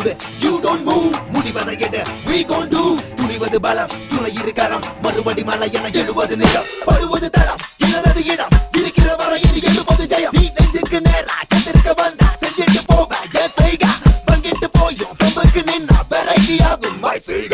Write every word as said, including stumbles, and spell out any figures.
போகுது you don't move முடிவதை எடு we gon do துணிவது பலம் துணை இருக்கரம் மறுபடி மலை என எழுவது நிலம் படுவது தரம் இழந்தது இடம் இருக்கிற வரையில் எழுவது ஜெயம் நீ நெஞ்சுக்கு நேரா எதிர்க்க வந்தா செஞ்சுட்டு போவ என் செய்க வங்கிட்டு போயும் கம்புக்கு நின்னா வெரைட்டி ஆகும் my செய்க